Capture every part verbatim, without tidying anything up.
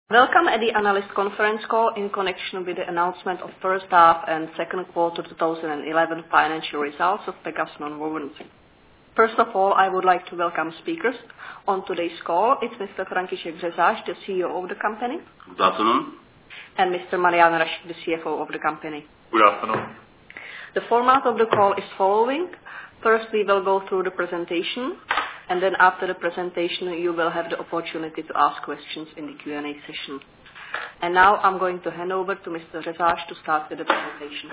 Welcome at the analyst conference call in connection with the announcement of first half and second quarter twenty eleven financial results of Pegas Nonwovens. First of all, I would like to welcome speakers on today's call. It's Mister František Řezáš, the C E O of the company. Good afternoon. And Mister Marián Rašík, the C F O of the company. Good afternoon. The format of the call is following. First, we will go through the presentation, and then after the presentation, you will have the opportunity to ask questions in the Q and A session. And now I'm going to hand over to Mister Řezáš to start with the presentation.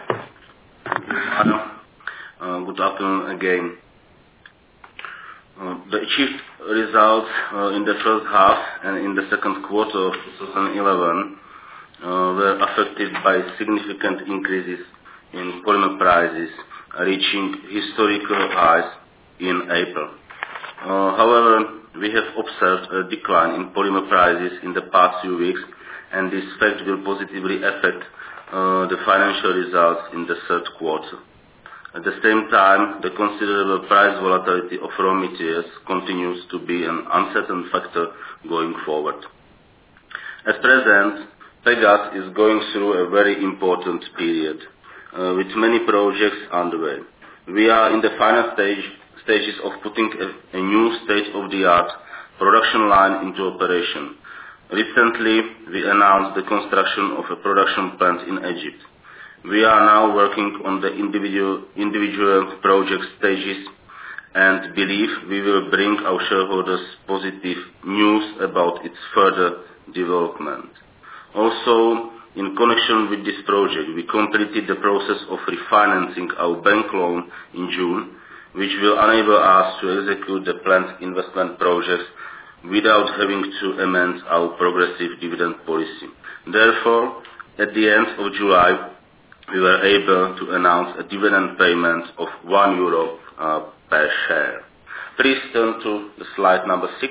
Uh, good afternoon again. Uh, the achieved results uh, in the first half and in the second quarter of twenty eleven uh, were affected by significant increases in polymer prices, reaching historical highs in April. Uh, however, we have observed a decline in polymer prices in the past few weeks, and this fact will positively affect uh, the financial results in the third quarter. At the same time, the considerable price volatility of raw materials continues to be an uncertain factor going forward. At present, Pegas is going through a very important period, uh, with many projects underway. We are in the final stage stages of putting a, a new state-of-the-art production line into operation. Recently, we announced the construction of a production plant in Egypt. We are now working on the individual, individual project stages and believe we will bring our shareholders positive news about its further development. Also, in connection with this project, we completed the process of refinancing our bank loan in June, which will enable us to execute the planned investment projects without having to amend our progressive dividend policy. Therefore, at the end of July, we were able to announce a dividend payment of one euro uh, per share. Please turn to the slide number six.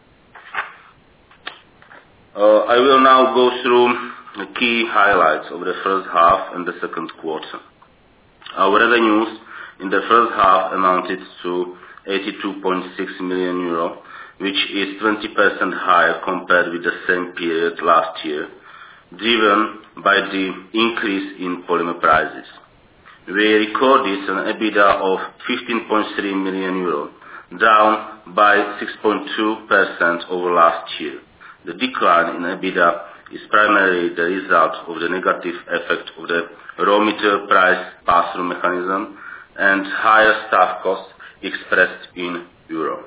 Uh, I will now go through the key highlights of the first half and the second quarter. Our revenues in the first half amounted to eighty-two point six million euro, which is twenty percent higher compared with the same period last year, driven by the increase in polymer prices. We recorded an EBITDA of fifteen point three million euro, down by six point two percent over last year. The decline in EBITDA is primarily the result of the negative effect of the raw material price pass-through mechanism and higher staff costs expressed in euro.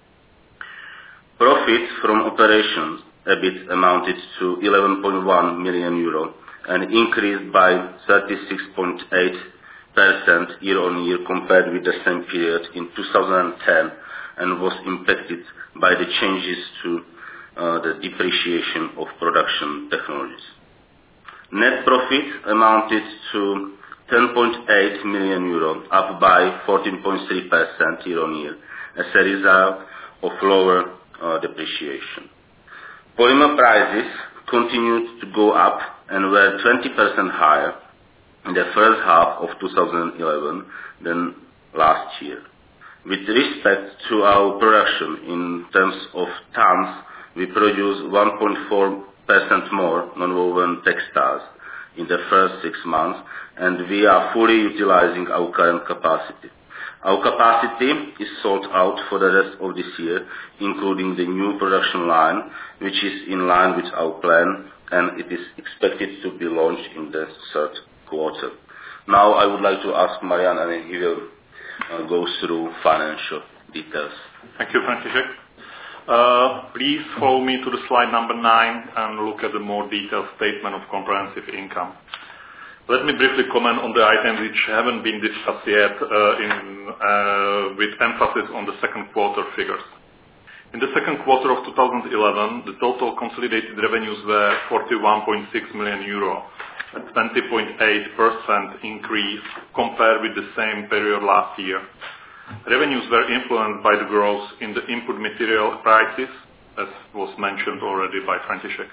Profit from operations, EBIT, amounted to eleven point one million euro and increased by thirty-six point eight percent year-on-year compared with the same period in two thousand ten, and was impacted by the changes to uh, the depreciation of production technologies. Net profit amounted to ten point eight million euro, up by fourteen point three percent year-on-year as a result of lower uh, depreciation. Polymer prices continued to go up and were twenty percent higher in the first half of two thousand eleven than last year. With respect to our production in terms of tons, we produced one point four percent more nonwoven textiles in the first six months, and we are fully utilizing our current capacity. Our capacity is sold out for the rest of this year, including the new production line, which is in line with our plan, and it is expected to be launched in the third quarter. Now I would like to ask Marián, and he will uh, go through financial details. Thank you, František. Uh, please follow me to the slide number nine and look at the more detailed statement of comprehensive income. Let me briefly comment on the items which haven't been discussed yet, uh, in, uh, with emphasis on the second quarter figures. In the second quarter of two thousand eleven, the total consolidated revenues were forty-one point six million euro, a twenty point eight percent increase compared with the same period last year. Revenues were influenced by the growth in the input material prices, as was mentioned already by František.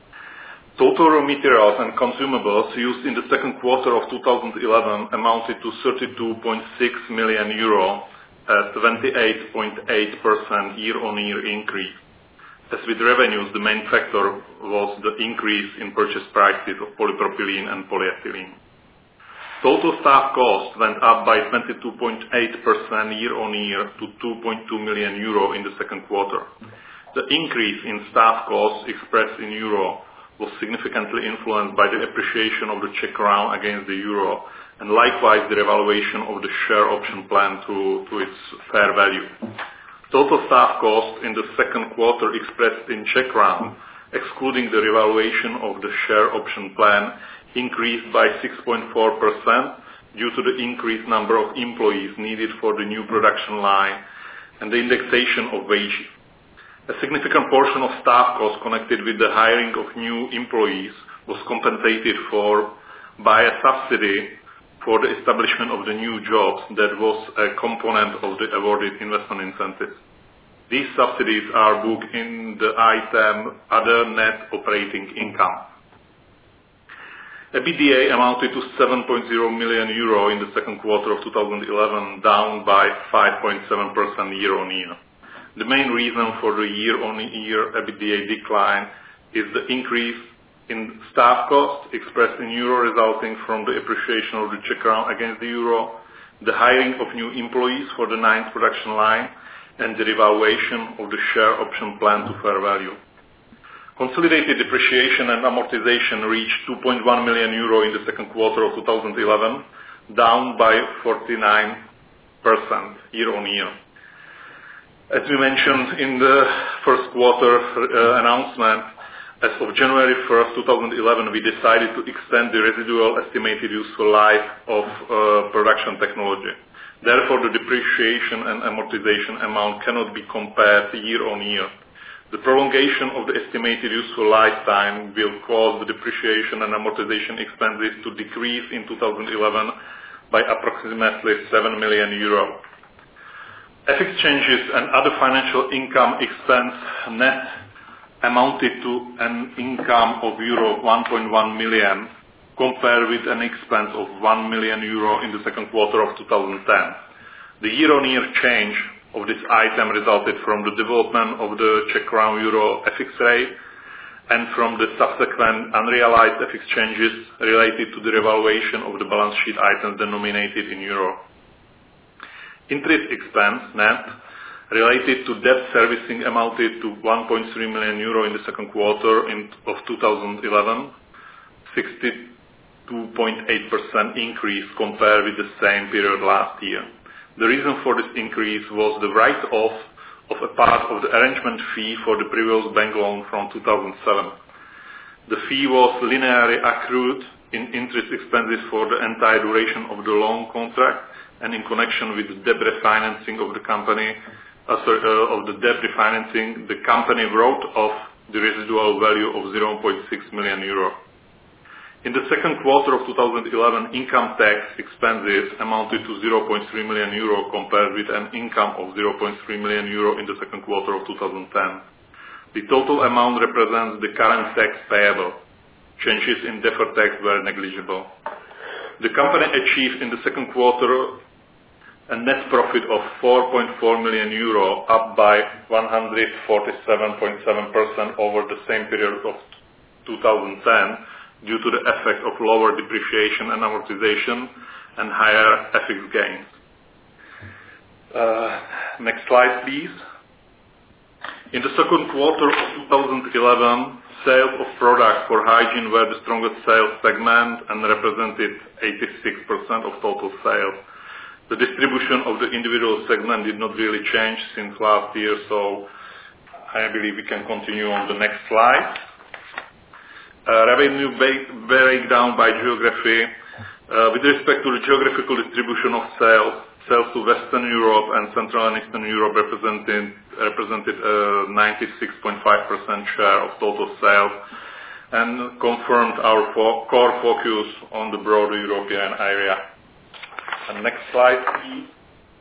Total raw materials and consumables used in the second quarter of two thousand eleven amounted to thirty-two point six million euro, a twenty-eight point eight percent year-on-year increase. As with revenues, the main factor was the increase in purchase prices of polypropylene and polyethylene. Total staff costs went up by twenty-two point eight percent year-on-year to two point two million euro in the second quarter. The increase in staff costs expressed in euro was significantly influenced by the appreciation of the Czech crown against the euro, and likewise the revaluation of the share option plan to, to its fair value. Total staff costs in the second quarter expressed in Czech crown, excluding the revaluation of the share option plan, increased by six point four percent due to the increased number of employees needed for the new production line and the indexation of wages. A significant portion of staff costs connected with the hiring of new employees was compensated for by a subsidy for the establishment of the new jobs that was a component of the awarded investment incentives. These subsidies are booked in the item Other Net Operating Income. EBITDA amounted to seven point zero million euro in the second quarter of two thousand eleven, down by five point seven percent year-on-year. The main reason for the year-on-year EBITDA decline is the increase in staff costs expressed in euro resulting from the appreciation of the Czech crown against the euro, the hiring of new employees for the ninth production line, and the revaluation of the share option plan to fair value. Consolidated depreciation and amortization reached two point one million euro in the second quarter of two thousand eleven, down by forty-nine percent year-on-year. As we mentioned in the first quarter uh, announcement, as of January first, two thousand eleven, we decided to extend the residual estimated useful life of uh, production technology. Therefore, the depreciation and amortization amount cannot be compared year-on-year. The prolongation of the estimated useful lifetime will cause the depreciation and amortization expenses to decrease in two thousand eleven by approximately seven million euro. F X changes and other financial income expense net amounted to an income of euro one point one million compared with an expense of one million euro in the second quarter of two thousand ten. The year-on-year change of this item resulted from the development of the Czech crown euro F X rate and from the subsequent unrealized F X changes related to the revaluation of the balance sheet items denominated in euro. Interest expense net related to debt servicing amounted to one point three million euro in the second quarter in, of two thousand eleven, sixty-two point eight percent increase compared with the same period last year. The reason for this increase was the write-off of a part of the arrangement fee for the previous bank loan from two thousand seven. The fee was linearly accrued in interest expenses for the entire duration of the loan contract and in connection with the debt refinancing of the company, uh, sorry, uh, of the debt refinancing, the company wrote off the residual value of zero point six million euro. In the second quarter of two thousand eleven, income tax expenses amounted to zero point three million euro compared with an income of zero point three million euro in the second quarter of two thousand ten. The total amount represents the current tax payable. Changes in deferred tax were negligible. The company achieved in the second quarter a net profit of four point four million euro, up by one hundred forty-seven point seven percent over the same period of two thousand ten, due to the effect of lower depreciation and amortization and higher F X gains. Uh, next slide, please. In the second quarter of two thousand eleven, sales of products for hygiene were the strongest sales segment and represented eighty-six percent of total sales. The distribution of the individual segment did not really change since last year, so I believe we can continue on the next slide. Uh, revenue breakdown by geography. Uh, with respect to the geographical distribution of sales, sales to Western Europe and Central and Eastern Europe represented, represented a ninety-six point five percent share of total sales and confirmed our fo- core focus on the broader European area. And next slide, please.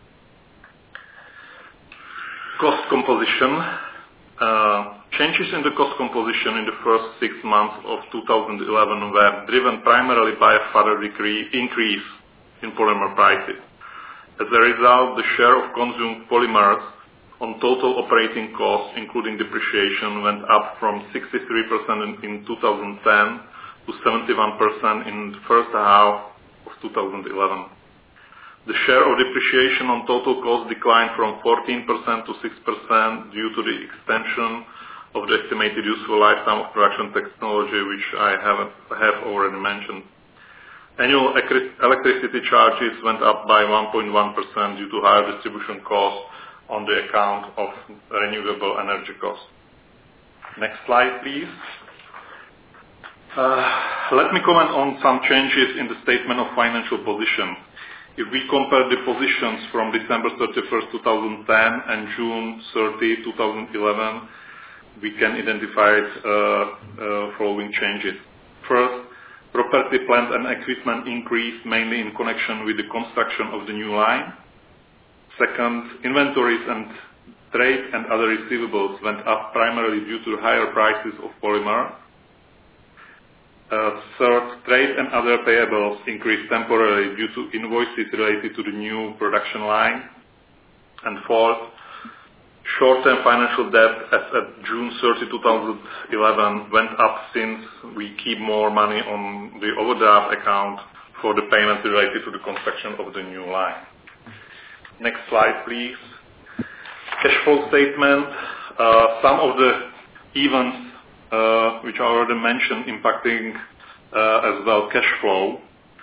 Cost composition. Uh, changes in the cost composition in the first six months of two thousand eleven were driven primarily by a further decrease, increase in polymer prices. As a result, the share of consumed polymers on total operating costs, including depreciation, went up from sixty-three percent in two thousand ten to seventy-one percent in the first half of two thousand eleven. The share of depreciation on total cost declined from fourteen percent to six percent due to the extension of the estimated useful lifetime of production technology, which I have, have already mentioned. Annual electricity charges went up by one point one percent due to higher distribution costs on the account of renewable energy costs. Next slide, please. Uh, let me comment on some changes in the statement of financial position. If we compare the positions from December thirty-first, two thousand ten and June thirtieth, two thousand eleven, we can identify uh, uh, following changes. First, property, plant and equipment increased mainly in connection with the construction of the new line. Second, inventories and trade and other receivables went up primarily due to higher prices of polymer. Uh, third, trade and other payables increased temporarily due to invoices related to the new production line. And fourth, short-term financial debt as at June thirtieth, two thousand eleven went up since we keep more money on the overdraft account for the payments related to the construction of the new line. Next slide, please. Cash flow statement. Uh, some of the events Uh, which I already mentioned, impacting uh, as well cash flow.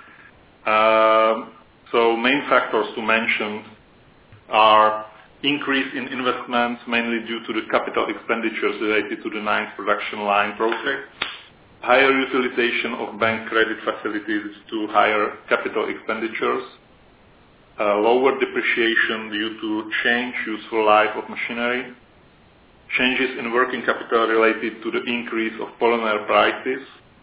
Uh, so main factors to mention are increase in investments, mainly due to the capital expenditures related to the ninth production line project, higher utilization of bank credit facilities to higher capital expenditures, uh, lower depreciation due to change useful life of machinery, changes in working capital related to the increase of polymer prices,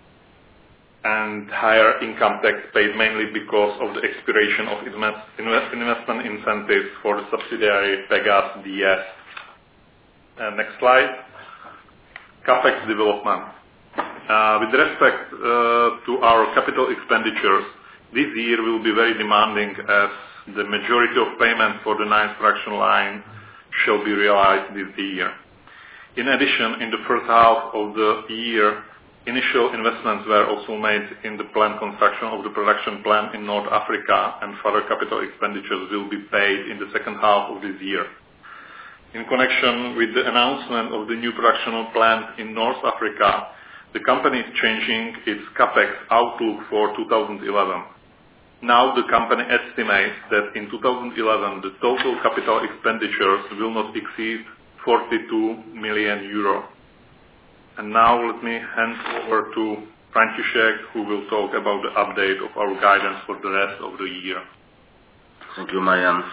and higher income tax paid mainly because of the expiration of invest, invest, investment incentives for the subsidiary Pegas D S. Uh, next slide. CapEx development. Uh, with respect uh, to our capital expenditures, this year will be very demanding as the majority of payments for the ninth production line shall be realized this year. In addition, in the first half of the year, initial investments were also made in the plant construction of the production plant in North Africa, and further capital expenditures will be paid in the second half of this year. In connection with the announcement of the new production plant in North Africa, the company is changing its CapEx outlook for two thousand eleven. Now the company estimates that in two thousand eleven the total capital expenditures will not exceed forty-two million euro. And now let me hand over to František, who will talk about the update of our guidance for the rest of the year. Thank you, Marian.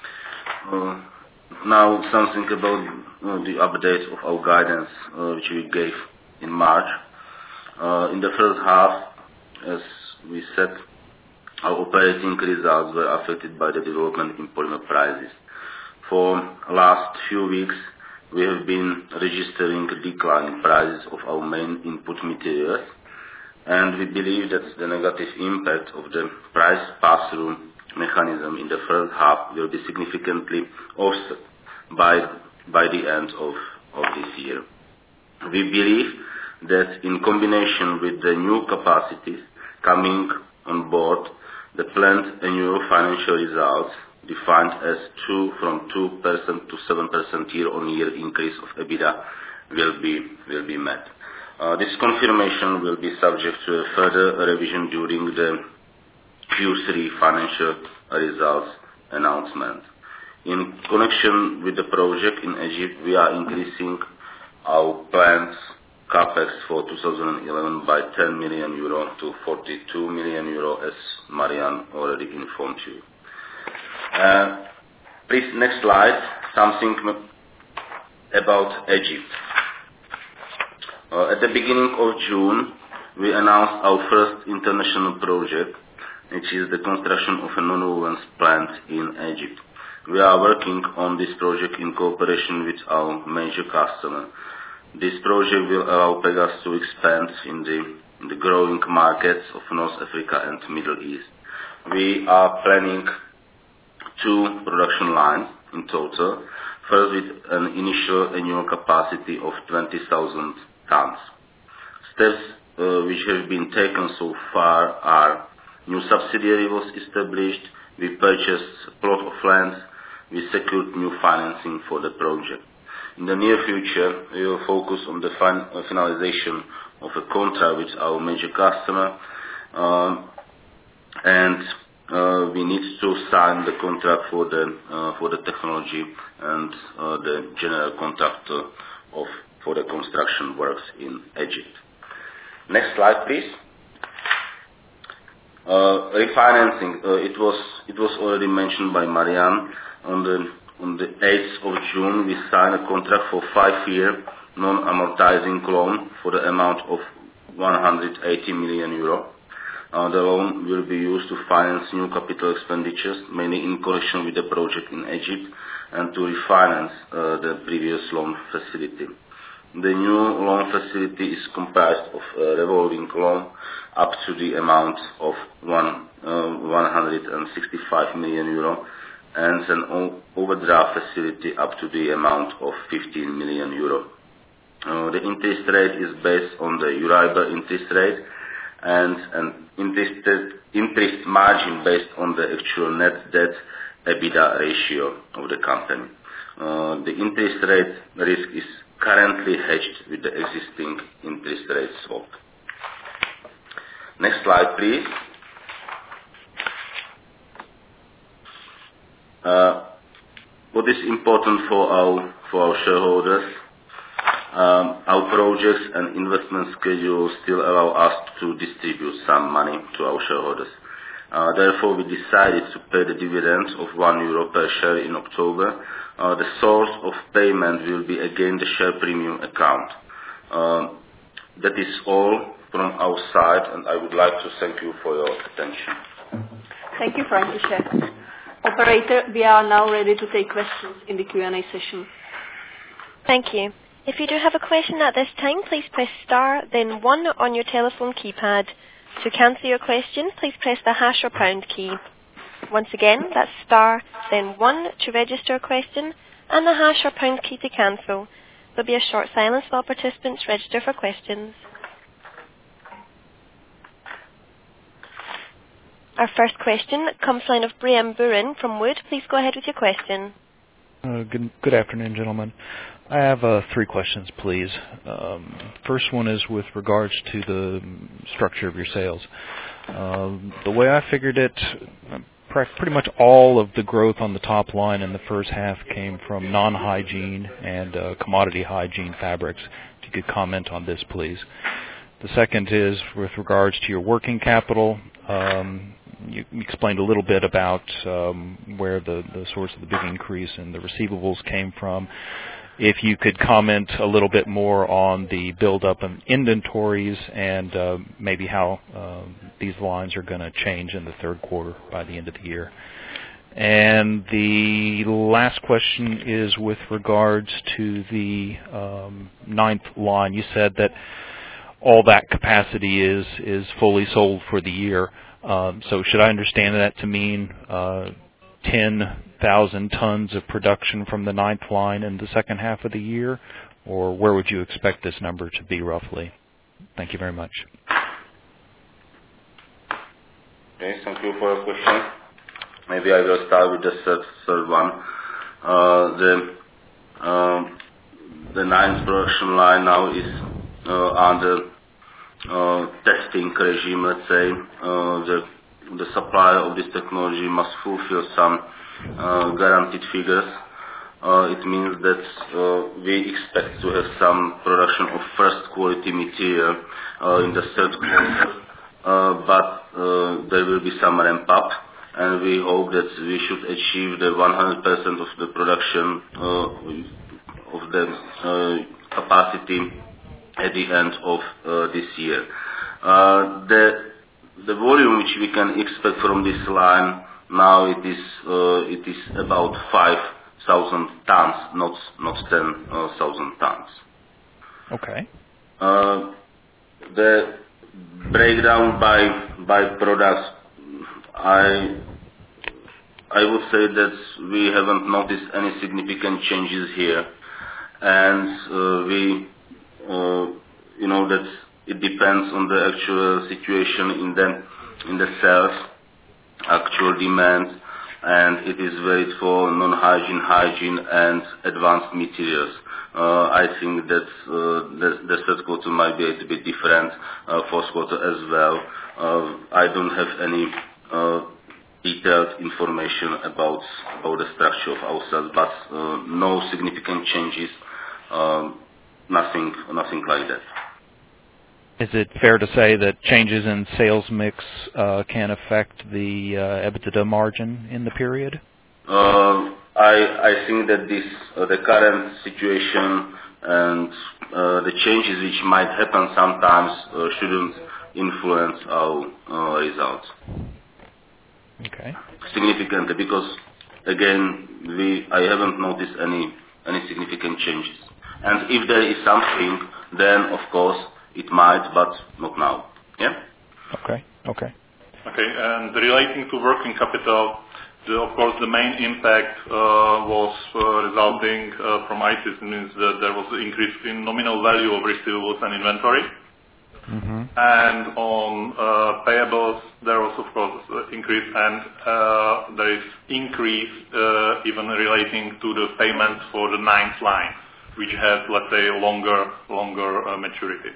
Uh, now something about uh, the update of our guidance, uh, which we gave in March. Uh, in the first half, as we said, our operating results were affected by the development in polymer prices. For last few weeks, we have been registering a decline in prices of our main input materials, and we believe that the negative impact of the price pass-through mechanism in the first half will be significantly offset by, by the end of, of this year. We believe that in combination with the new capacities coming on board, the planned annual financial results defined as two from two percent to seven percent year-on-year increase of EBITDA will be will be met. Uh, this confirmation will be subject to a further revision during the Q three financial results announcement. In connection with the project in Egypt, we are increasing our planned CapEx for two thousand eleven by ten million euro to forty-two million euro, as Marian already informed you. Uh, please, next slide, something about Egypt. Uh, at the beginning of June, we announced our first international project, which is the construction of a nonwovens plant in Egypt. We are working on this project in cooperation with our major customer. This project will allow Pegas to expand in the, in the growing markets of North Africa and Middle East. We are planning two production lines in total. first with an initial annual capacity of twenty thousand tons. Steps uh, which have been taken so far are: new subsidiary was established, we purchased a plot of land, we secured new financing for the project. In the near future, we will focus on the fin- uh, finalization of a contract with our major customer, um, and uh, we need to sign the contract for the uh, for the technology and uh, the general contractor of for the construction works in Egypt. Next slide, please. Uh, refinancing. Uh, it was it was already mentioned by Marian. On the on the eighth of June, we signed a contract for five-year non-amortizing loan for the amount of one hundred eighty million euro. Uh, the loan will be used to finance new capital expenditures, mainly in connection with the project in Egypt, and to refinance uh, the previous loan facility. The new loan facility is comprised of a revolving loan up to the amount of one, uh, one hundred sixty-five million euro and an overdraft facility up to the amount of fifteen million euro. Uh, the interest rate is based on the Euribor interest rate and an interest, interest margin based on the actual net debt EBITDA ratio of the company. Uh, the interest rate risk is currently hedged with the existing interest rate swap. Next slide, please. Uh, what is important for our for our shareholders? Um, our projects and investment schedule still allow us to distribute some money to our shareholders. Uh, therefore, we decided to pay the dividend of one euro per share in October. Uh, the source of payment will be again the share premium account. Um, that is all from our side, and I would like to thank you for your attention. Thank you, František. Operator, we are now ready to take questions in the Q and A session. Thank you. If you do have a question at this time, please press star, then one on your telephone keypad. To cancel your question, please press the hash or pound key. Once again, that's star, then one to register a question, and the hash or pound key to cancel. There'll be a short silence while participants register for questions. Our first question comes line of Brian Burin from Wood. Please go ahead with your question. Uh, good, good afternoon, gentlemen. I have uh, three questions, please. Um, first one is with regards to the structure of your sales. Uh, the way I figured it, pretty much all of the growth on the top line in the first half came from non-hygiene and uh, commodity hygiene fabrics. If you could comment on this, please. The second is with regards to your working capital. Um, you explained a little bit about um, where the, the source of the big increase in the receivables came from. If you could comment a little bit more on the buildup of inventories and uh, maybe how uh, these lines are going to change in the third quarter by the end of the year. And the last question is with regards to the um, ninth line. You said that all that capacity is, is fully sold for the year. Um, so should I understand that to mean uh, ten thousand tons of production from the ninth line in the second half of the year, or where would you expect this number to be roughly? Thank you very much. Okay, thank you for your question. Maybe I will start with the third, third one. Uh, the uh, the ninth production line now is uh, under uh, testing regime. Let's say uh, the the supplier of this technology must fulfill some Uh, guaranteed figures. Uh, it means that uh, we expect to have some production of first quality material uh, in the third quarter, uh, but uh, there will be some ramp up, and we hope that we should achieve the one hundred percent of the production uh, of the uh, capacity at the end of uh, this year. Uh, the the volume which we can expect from this line now it is uh, it is about five thousand tons, not not ten thousand tons. Okay. Uh, the breakdown by by products, I I would say that we haven't noticed any significant changes here, and uh, we, uh, you know, that it depends on the actual situation in the in the sales, actual demand, and it is valid for non-hygiene, hygiene, and advanced materials. Uh, I think that uh, the, the third quarter might be a little bit different, uh, fourth quarter as well. Uh, I don't have any uh, detailed information about about the structure of our sales, but uh, no significant changes, um, nothing, nothing like that. Is it fair to say that changes in sales mix uh, can affect the uh, EBITDA margin in the period? Uh, I I think that this uh, the current situation and uh, the changes which might happen sometimes uh, shouldn't influence our uh, results. Okay. Significantly, because again, we I haven't noticed any any significant changes. And if there is something, then of course it might, but not now. Yeah. Okay. Okay. Okay. And relating to working capital, the, of course, the main impact uh, was uh, resulting uh, from I C I S, means that there was an increase in nominal value of receivables and inventory. Mm-hmm. And on uh, payables, there was, of course, uh, increase, and uh, there is increase uh, even relating to the payments for the ninth line, which has, let's say, longer, longer uh, maturity.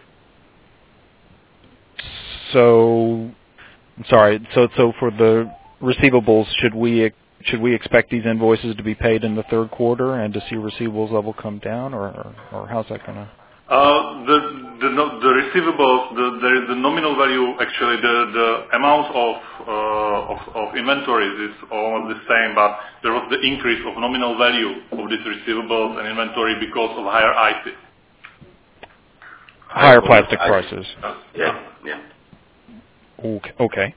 So, I'm sorry. So, so for the receivables, should we should we expect these invoices to be paid in the third quarter and to see receivables level come down, or or, or how's that going to? Uh, the the no, the receivables, the there is the nominal value. Actually, the the amount of uh, of, of inventories is almost the same, but there was the increase of nominal value of these receivables and inventory because of higher I C I S. Higher plastic prices. Yeah. Yeah. Okay. Okay.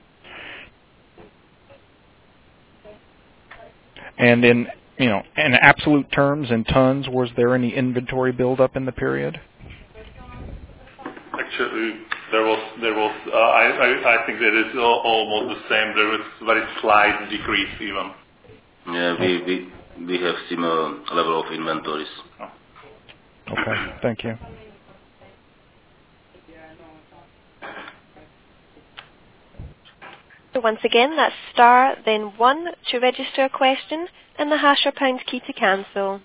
And in, you know, in absolute terms, in tons, was there any inventory buildup in the period? Actually, there was, there was. Uh, I, I, I think that it's almost the same. There was very slight decrease even. Yeah, we we we have similar level of inventories. Oh. Okay. Thank you. Once again, that's star, then one to register a question, and the hash or pound key to cancel.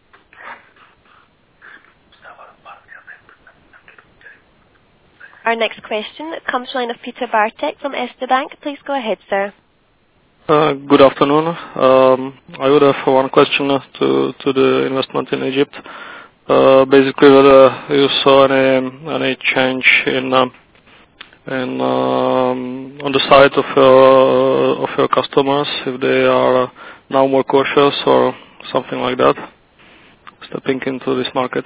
Our next question comes from the line of Peter Bartek from Erste Bank. Please go ahead, sir. Uh, good afternoon. Um, I would have one question to to the investment in Egypt. Uh, basically, whether you saw any any change in um, in um, on the side of your of your customers, if they are now more cautious or something like that, stepping into this market.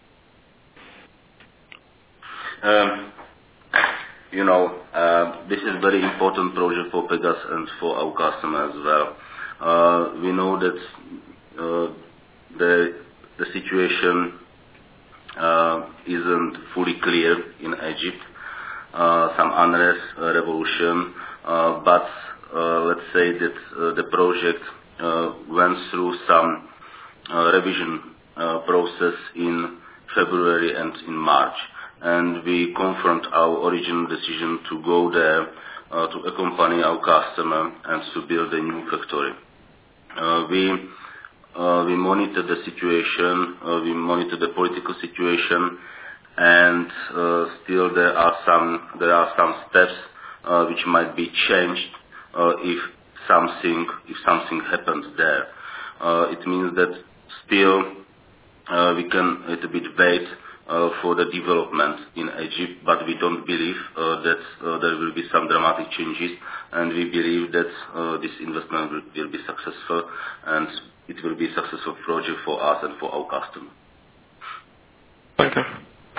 Um, you know, uh, this is a very important project for Pegas and for our customers as well. Uh, we know that uh, the the situation uh, isn't fully clear in Egypt. Uh, some unrest, uh, revolution, uh, but uh, let's say that uh, the project uh, went through some uh, revision uh, process in February and in March, and we confirmed our original decision to go there uh, to accompany our customer and to build a new factory. Uh, we uh, we monitor the situation, uh, we monitor the political situation, and uh, still there are some there are some steps uh, which might be changed uh, if something if something happens there. Uh, it means that still uh, we can a little bit wait uh, for the development in Egypt, but we don't believe uh, that uh, there will be some dramatic changes, and we believe that uh, this investment will, will be successful, and it will be a successful project for us and for our customer. Thank you.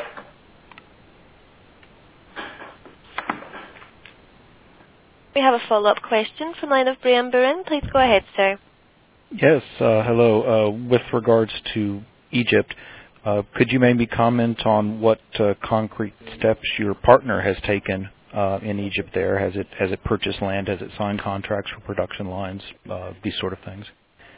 We have a follow-up question from the line of Brian Burin. Please go ahead, sir. Yes, uh, hello. Uh, with regards to Egypt, uh, could you maybe comment on what uh, concrete steps your partner has taken uh, in Egypt there? Has it has it purchased land? Has it signed contracts for production lines? Uh, these sort of things.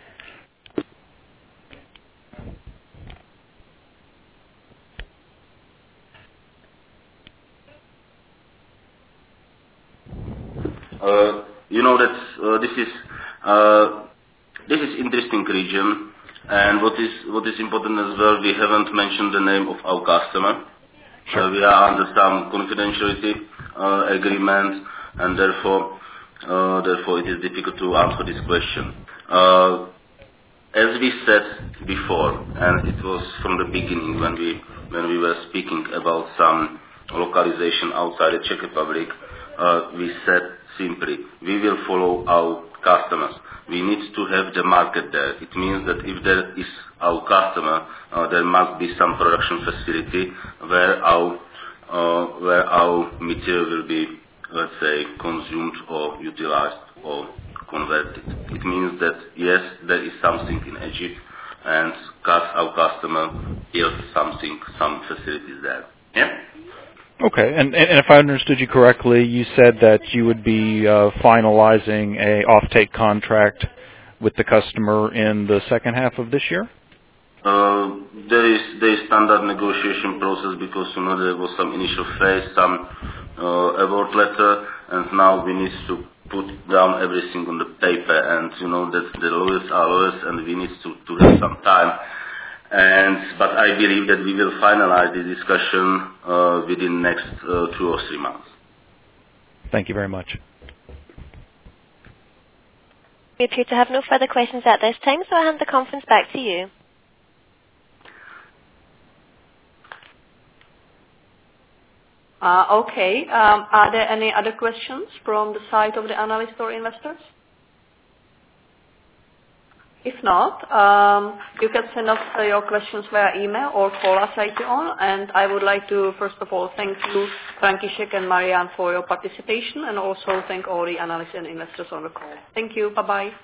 Uh, you know that uh, this is uh, this is interesting region, and what is what is important as well, we haven't mentioned the name of our customer. Sure. Uh, we are under some confidentiality uh, agreement, and therefore uh, therefore it is difficult to answer this question. Uh, as we said before, and it was from the beginning when we when we were speaking about some localization outside the Czech Republic, uh, we said simply, we will follow our customers. We need to have the market there. It means that if there is our customer, uh, there must be some production facility where our uh, where our material will be, let's say, consumed or utilized or converted. It means that yes, there is something in Egypt, and our customer builds something, some facilities there. Yeah. Okay, and, and if I understood you correctly, you said that you would be uh, finalizing a offtake contract with the customer in the second half of this year? Uh, there is there is standard negotiation process because you know there was some initial phase, some uh, award letter, and now we need to put down everything on the paper, and you know that the lawyers are lawyers, and we need to, to have some time. And but I believe that we will finalize the discussion uh, within next uh, two or three months. Thank you very much. We appear to have no further questions at this time, so I'll hand the conference back to you. Uh, okay. Um, are there any other questions from the side of the analysts or investors? If not, um, you can send us uh, your questions via email or call us later on. And I would like to, first of all, thank you, František and Marian, for your participation, and also thank all the analysts and investors on the call. Thank you. Bye-bye.